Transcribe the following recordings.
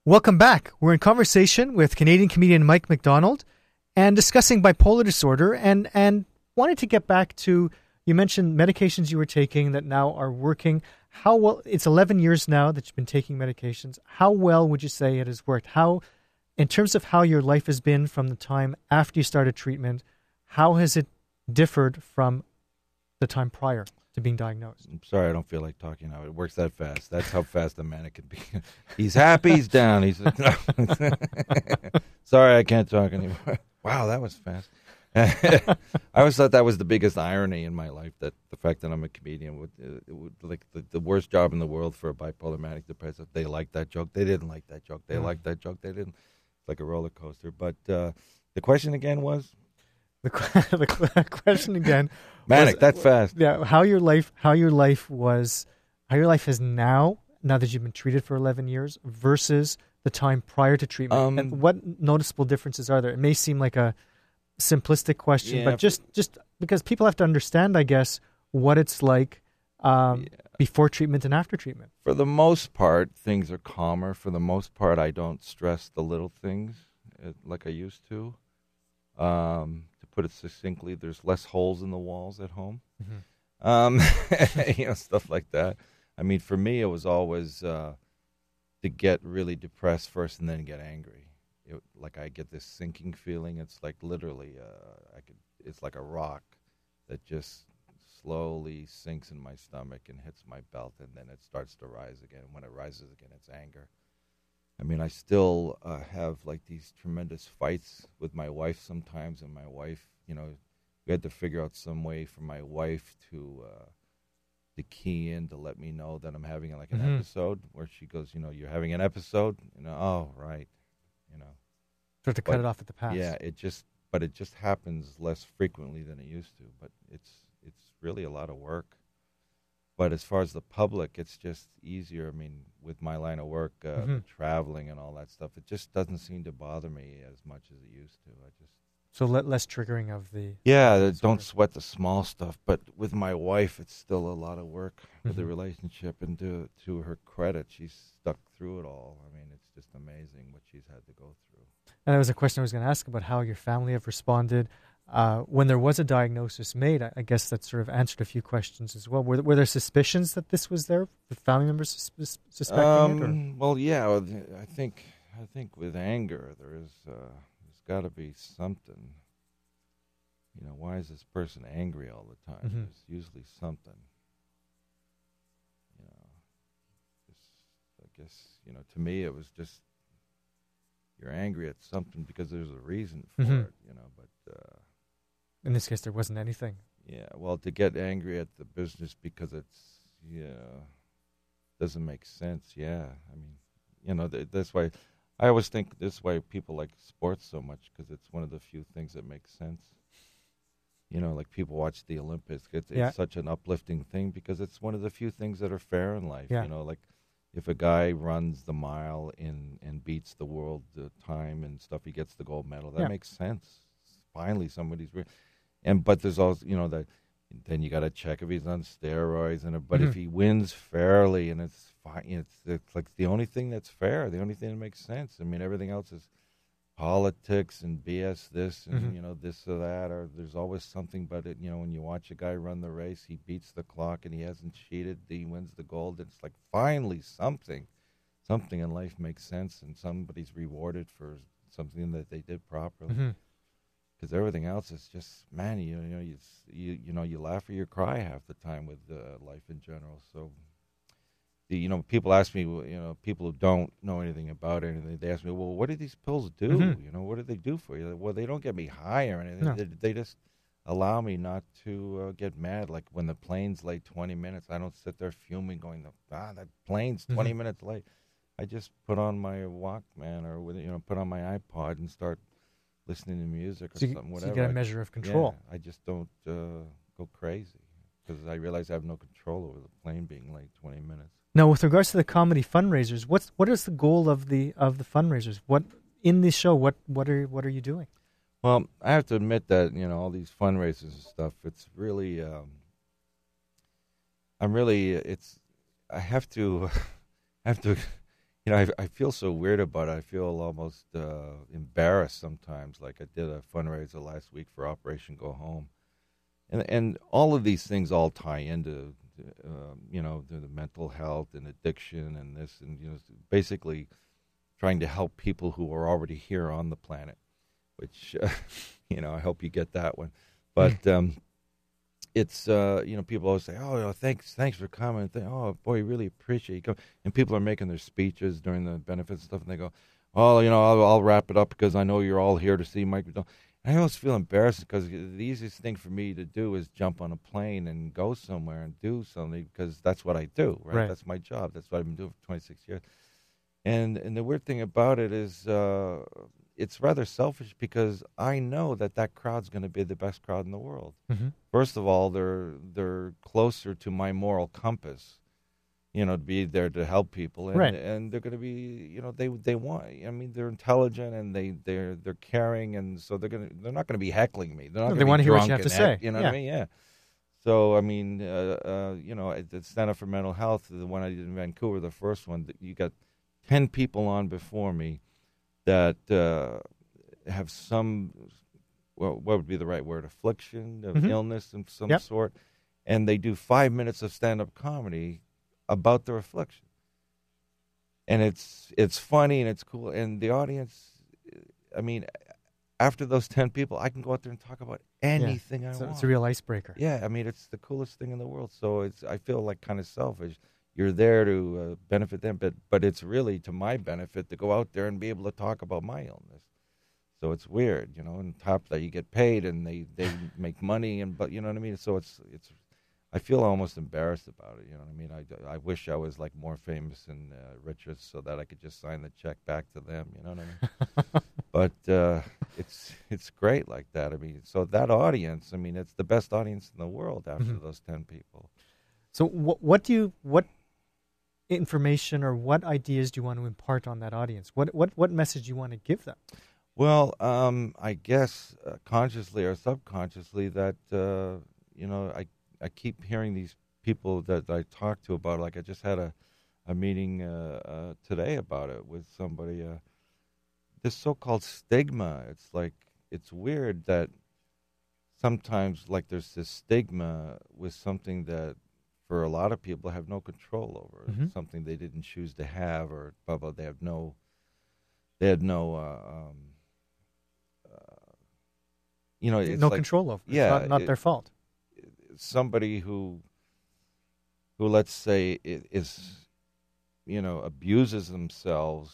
Welcome back. We're in conversation with Canadian comedian Mike McDonald and discussing bipolar disorder and wanted to get back to, you mentioned medications you were taking that now are working. How well, it's 11 years now that you've been taking medications. How well would you say it has worked? How, in terms of how your life has been from the time after you started treatment, how has it differed from the time prior to being diagnosed? I'm sorry, I don't feel like talking now. It works that fast. That's how fast a manic can be. He's happy, he's down. He's no. Sorry, I can't talk anymore. Wow, that was fast. I always thought that was the biggest irony in my life, that the fact that I'm a comedian would like the worst job in the world for a bipolar manic depressive. They liked that joke. They didn't like that joke. They liked that joke. They didn't. It's like a roller coaster. But the question again was? The question again. Manic, that fast. Yeah, how your life is now that you've been treated for 11 years versus the time prior to treatment. And what noticeable differences are there? It may seem like a simplistic question, but just because people have to understand, I guess, what it's like before treatment and after treatment. For the most part, things are calmer. For the most part, I don't stress the little things like I used to. To put it succinctly, there's less holes in the walls at home. Mm-hmm. Stuff like that. I mean, for me, it was always to get really depressed first and then get angry. Like I get this sinking feeling. It's like literally, it's like a rock that just slowly sinks in my stomach and hits my belt, and then it starts to rise again. When it rises again, it's anger. I mean, I still have like these tremendous fights with my wife sometimes, and my wife, we had to figure out some way for my wife to key in to let me know that I'm having like an episode, where she goes, you're having an episode, oh, right, So to cut it off at the pass. Yeah, it just happens less frequently than it used to, but it's really a lot of work. But as far as the public, it's just easier. I mean, with my line of work, traveling and all that stuff, it just doesn't seem to bother me as much as it used to. So less triggering of the... Yeah, don't sweat the small stuff. But with my wife, it's still a lot of work with the relationship. And to her credit, she's stuck through it all. I mean, it's just amazing what she's had to go through. And that was a question I was going to ask about how your family have responded. When there was a diagnosis made, I guess that sort of answered a few questions as well. Were there suspicions that this was there? The family members suspecting it? Or? Well, yeah. I think with anger, there's got to be something. Why is this person angry all the time? There's usually something. I guess to me it was just you're angry at something because there's a reason for it. But. In this case, there wasn't anything. Yeah, well, to get angry at the business because it's, doesn't make sense. Yeah, I mean, that's why I always think this why people like sports so much, because it's one of the few things that makes sense. Like people watch the Olympics. It's such an uplifting thing because it's one of the few things that are fair in life. Yeah. Like if a guy runs the mile and beats the world time and stuff, he gets the gold medal. That makes sense. Finally, somebody's... But there's also, that then you got to check if he's on steroids, but if he wins fairly and it's fine, it's like the only thing that's fair, the only thing that makes sense. I mean, everything else is politics and BS this and, this or that, or there's always something, but when you watch a guy run the race, he beats the clock and he hasn't cheated, he wins the gold. It's like finally something in life makes sense and somebody's rewarded for something that they did properly. Because everything else is just, man, you laugh or you cry half the time with life in general. So, people ask me, people who don't know anything about anything, they ask me, well, what do these pills do? What do they do for you? Well, they don't get me high or anything. No. They just allow me not to get mad. Like when the plane's late 20 minutes, I don't sit there fuming going, that plane's 20 minutes late. I just put on my Walkman or put on my iPod and start listening to music or something, whatever. So you get a measure of control. Yeah, I just don't go crazy because I realize I have no control over the plane being late 20 minutes. Now, with regards to the comedy fundraisers, what is the goal of the fundraisers? What in this show? What are you doing? Well, I have to admit that all these fundraisers and stuff. It's really, I have to, I feel so weird about it. I feel almost embarrassed sometimes. Like I did a fundraiser last week for Operation Go Home, and all of these things all tie into the mental health and addiction and this, and basically trying to help people who are already here on the planet. Which I hope you get that one, but. It's people always say, oh, thanks for coming. Oh boy, really appreciate you coming. And people are making their speeches during the benefits and stuff, and they go, oh, I'll wrap it up because I know you're all here to see Mike McDonald. And I always feel embarrassed because the easiest thing for me to do is jump on a plane and go somewhere and do something because that's what I do, right? That's my job. That's what I've been doing for 26 years. And the weird thing about it is it's rather selfish because I know that crowd's going to be the best crowd in the world. Mm-hmm. First of all, they're closer to my moral compass, to be there to help people, and and they're going to be, they want. I mean, they're intelligent and they're caring, and so they're not going to be heckling me. They're not. They want to hear what you have to say. You know what I mean? Yeah. So I mean, at Stand Up for Mental Health, the one I did in Vancouver, the first one, you got 10 people on before me that have some, what would be the right word, affliction, of illness of some sort, and they do 5 minutes of stand-up comedy about their affliction. And it's funny and it's cool, and the audience, I mean, after those 10 people, I can go out there and talk about anything I want. It's a real icebreaker. Yeah, I mean, it's the coolest thing in the world, so I feel like kind of selfish. You're there to benefit them, but it's really to my benefit to go out there and be able to talk about my illness. So it's weird, and top of that you get paid and they make money, but you know what I mean? So it's I feel almost embarrassed about it, you know what I mean? I wish I was like more famous and richer so that I could just sign the check back to them, you know what I mean? But it's great like that. I mean, so that audience, I mean, it's the best audience in the world after those 10 people. So what information or what ideas do you want to impart on that audience? What message do you want to give them? Well, I guess consciously or subconsciously that I keep hearing these people that I talk to about. Like I just had a meeting today about it with somebody. This so-called stigma. It's like it's weird that sometimes like there's this stigma with something that, for a lot of people, have no control over. It's something they didn't choose to have, or blah blah. They had no it's no control over. Yeah, it's not their fault. Somebody who let's say is abuses themselves,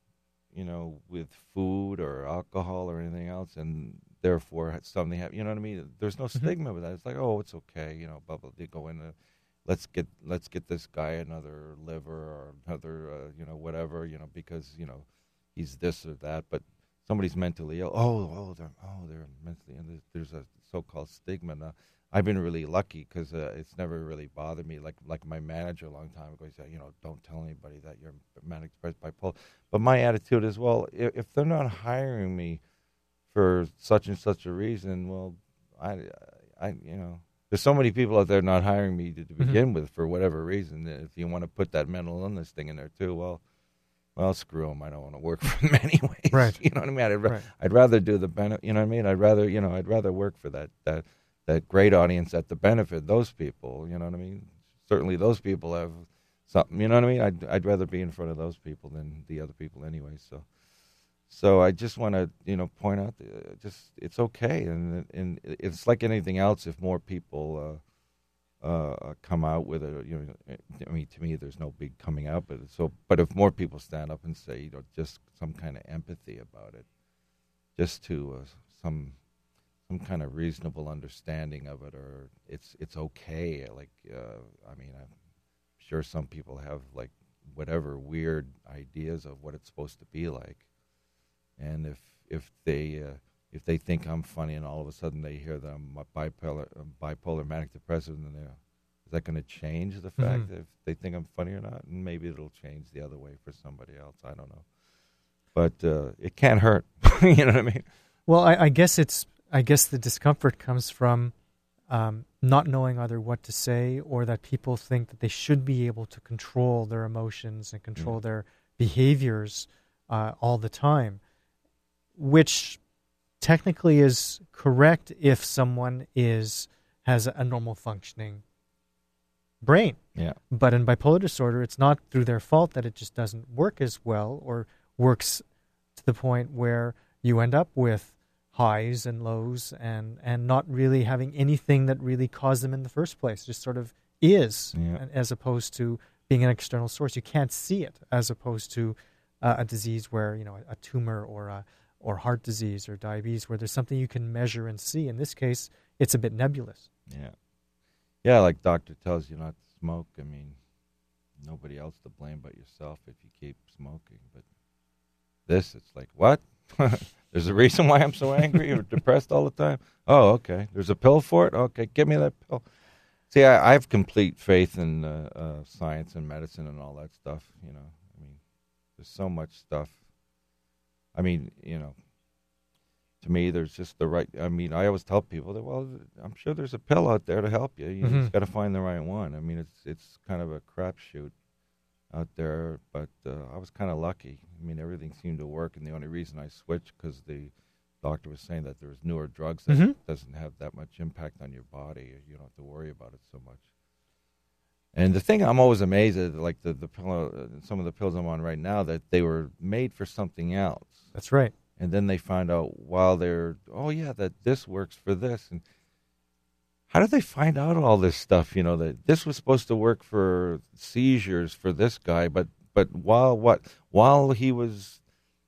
with food or alcohol or anything else, and therefore something happens. You know what I mean? There's no stigma with that. It's like, oh, it's okay. Blah blah. They go in. Let's get this guy another liver or another whatever, because he's this or that. But somebody's mentally ill. They're mentally ill. There's a so-called stigma. Now, I've been really lucky because it's never really bothered me. Like my manager a long time ago, he said, don't tell anybody that you're manic depressed bipolar. But my attitude is, well, if they're not hiring me for such and such a reason, well, I there's so many people out there not hiring me to begin with for whatever reason. If you want to put that mental illness thing in there too, well, screw them. I don't want to work for them anyways. Right. You know what I mean? I'd rather do the benefit. You know what I mean? I'd rather work for that great audience at the benefit. Those people. You know what I mean? Certainly, those people have something. You know what I mean? I'd rather be in front of those people than the other people anyway. So I just want to point out, just it's okay, and it's like anything else. If more people come out with it, I mean, to me, there's no big coming out, but if more people stand up and say, just some kind of empathy about it, just to some kind of reasonable understanding of it, or it's okay. Like I mean, I'm sure some people have like whatever weird ideas of what it's supposed to be like. And if they think I'm funny, and all of a sudden they hear that I'm bipolar manic depressive, then is that going to change the fact that if they think I'm funny or not? And maybe it'll change the other way for somebody else. I don't know, but it can't hurt. You know what I mean? Well, I guess the discomfort comes from not knowing either what to say, or that people think that they should be able to control their emotions and control their behaviors all the time, which technically is correct if someone has a normal functioning brain. Yeah. But in bipolar disorder, it's not through their fault that it just doesn't work as well, or works to the point where you end up with highs and lows and not really having anything that really caused them in the first place. It just sort of is, as opposed to being an external source. You can't see it, as opposed to a disease where, a tumor or heart disease or diabetes, where there's something you can measure and see. In this case, it's a bit nebulous. Yeah. Yeah, like doctor tells you not to smoke. I mean, nobody else to blame but yourself if you keep smoking. But this, it's like, what? There's a reason why I'm so angry or depressed all the time? Oh, okay. There's a pill for it? Okay, give me that pill. See, I have complete faith in science and medicine and all that stuff, I mean, there's so much stuff. I mean, to me, there's just the right. I mean, I always tell people that, well, I'm sure there's a pill out there to help you. You just got to find the right one. I mean, it's kind of a crapshoot out there, but I was kind of lucky. I mean, everything seemed to work, and the only reason I switched because the doctor was saying that there's newer drugs that doesn't have that much impact on your body. You don't have to worry about it so much. And the thing I'm always amazed at, like the pill, some of the pills I'm on right now, that they were made for something else. That's right. And then they find out while they're, that this works for this. And how did they find out all this stuff? That this was supposed to work for seizures for this guy, but while he was,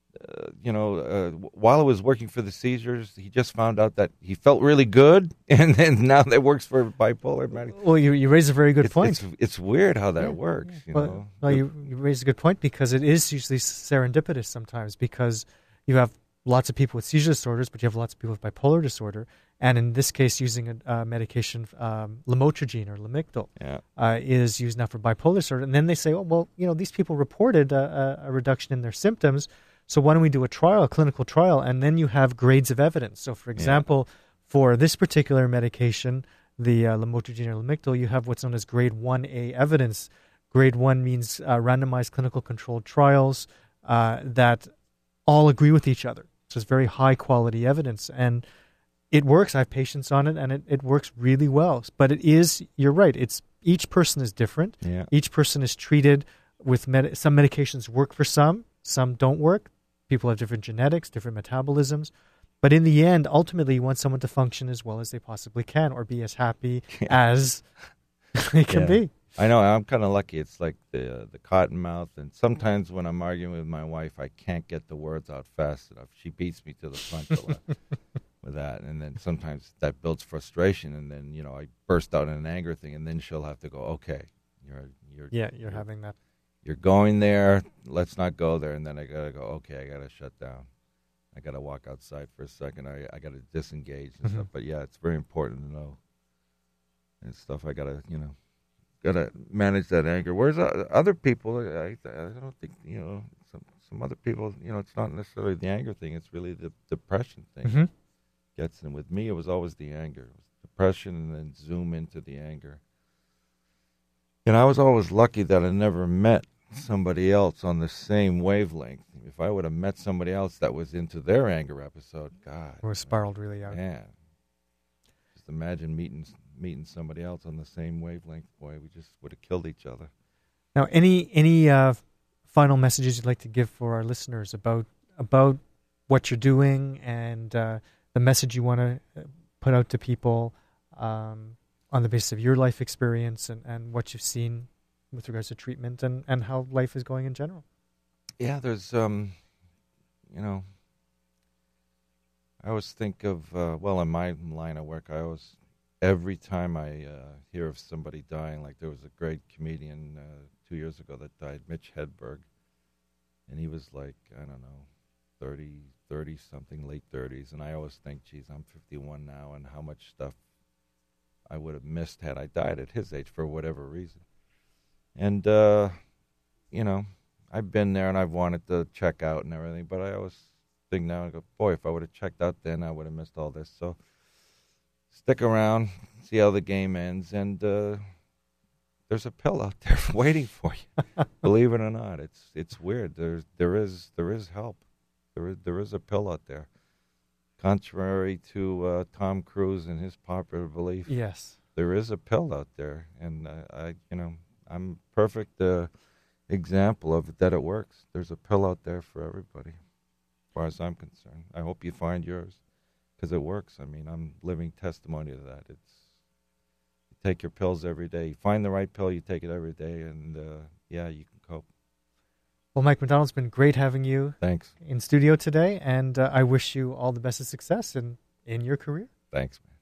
while it was working for the seizures, he just found out that he felt really good, and then now that works for bipolar medication. Well, you raise a very good point. It's weird how that works. Well, you raise a good point, because it is usually serendipitous sometimes, because you have lots of people with seizure disorders, but you have lots of people with bipolar disorder. And in this case, using a medication, lamotrigine or Lamictal, is used now for bipolar disorder. And then they say, these people reported a reduction in their symptoms, so why don't we do a clinical trial? And then you have grades of evidence. So, for example, for this particular medication, the lamotrigine or Lamictal, you have what's known as grade 1A evidence. Grade 1 means randomized clinical controlled trials that all agree with each other. So it's very high quality evidence, and it works. I have patients on it, and it works really well. But you're right, each person is different. Yeah. Each person is treated with some medications work for some don't work. People have different genetics, different metabolisms. But in the end, ultimately, you want someone to function as well as they possibly can, or be as happy as they can be. I know. I'm kind of lucky. It's like the cotton mouth, and sometimes when I'm arguing with my wife, I can't get the words out fast enough. She beats me to the punch a lot with that, and then sometimes that builds frustration, and then I burst out in an anger thing, and then she'll have to go, okay, you're having that. You're going there. Let's not go there, and then I gotta go. Okay, I gotta shut down. I gotta walk outside for a second. I gotta disengage and stuff. But yeah, it's very important to know and stuff. I gotta manage that anger. Whereas other people, I don't think, some other people, it's not necessarily the anger thing. It's really the depression thing gets in. With me, it was always the anger. It was depression and then zoom into the anger. And I was always lucky that I never met somebody else on the same wavelength. If I would have met somebody else that was into their anger episode, God. Or spiraled really out. Man. Just imagine meeting somebody else on the same wavelength. Boy, we just would have killed each other. Now, any final messages you'd like to give for our listeners about what you're doing and the message you want to put out to people on the basis of your life experience and what you've seen with regards to treatment and how life is going in general? Yeah, there's, I always think of, in my line of work, every time I hear of somebody dying, like there was a great comedian 2 years ago that died, Mitch Hedberg, and he was like, I don't know, 30-something, late 30s, and I always think, geez, I'm 51 now, and how much stuff I would have missed had I died at his age for whatever reason. And, I've been there and I've wanted to check out and everything, but I always think now, I go, boy, if I would have checked out then, I would have missed all this. So stick around, see how the game ends, and there's a pill out there waiting for you. Believe it or not, it's weird. There is help. There is a pill out there. Contrary to Tom Cruise and his popular belief, Yes. there is a pill out there, and I'm perfect example of it, that it works. There's a pill out there for everybody, as far as I'm concerned. I hope you find yours, because it works. I mean, I'm living testimony to that. You take your pills every day. You find the right pill, you take it every day, and you can cope. Well, Mike McDonald, it's been great having you Thanks. in studio today, and I wish you all the best of success in your career. Thanks, man.